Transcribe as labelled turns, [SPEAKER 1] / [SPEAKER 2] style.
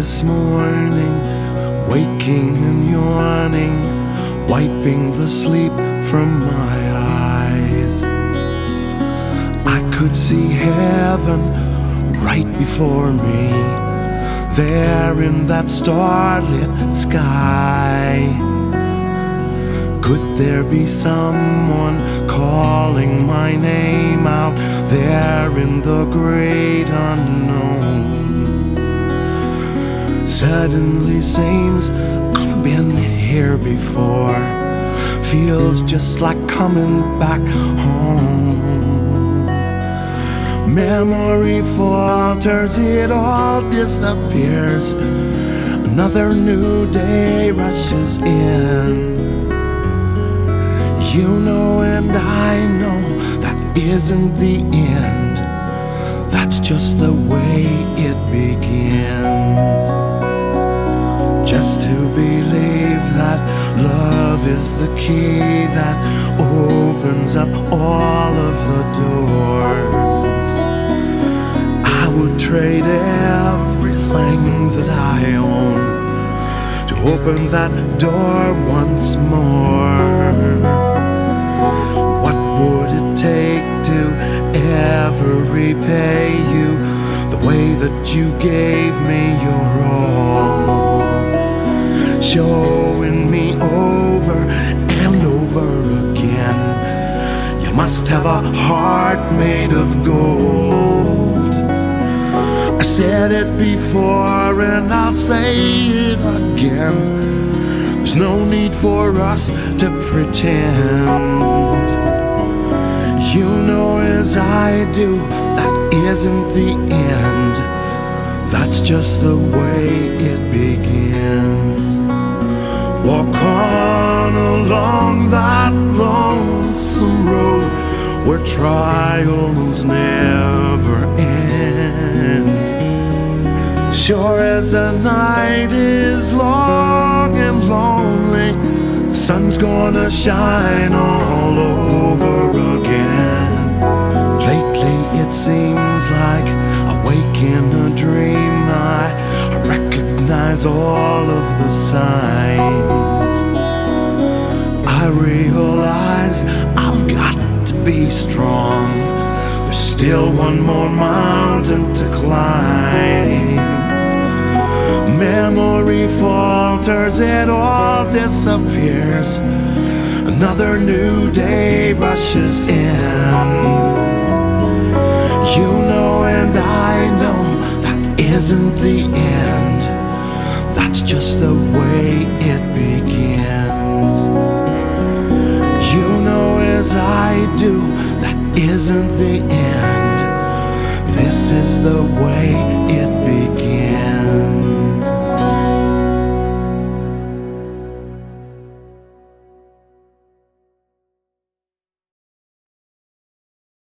[SPEAKER 1] this morning, waking and yawning, wiping the sleep from my eyes. I could see heaven right before me, there in that starlit sky. Could there be someone calling my name out there in the great unknown? Suddenly seems I've been here before, feels just like coming back home. Memory falters, it all disappears, another new day rushes in. You know and I know that isn't the end, that's just the way it begins. Just to believe that love is the key that opens up all of the doors. I would trade everything that I own to open that door once more. What would it take to ever repay you the way that you gave me your all? Showing me over and over again, you must have a heart made of gold. I said it before and I'll say it again, there's no need for us to pretend. You know as I do, that isn't the end, that's just the way it begins. Walk on along that lonesome road where trials never end. Sure as the night is long and lonely, the sun's gonna shine all over again. Lately it seems like awake in a dream, I recognize all of the signs. I realize I've got to be strong, there's still one more mountain to climb. Memory falters, it all disappears, another new day rushes in. You know and I know that isn't the end, that's just the way it begins. You know as I do, that isn't the end, this is the way it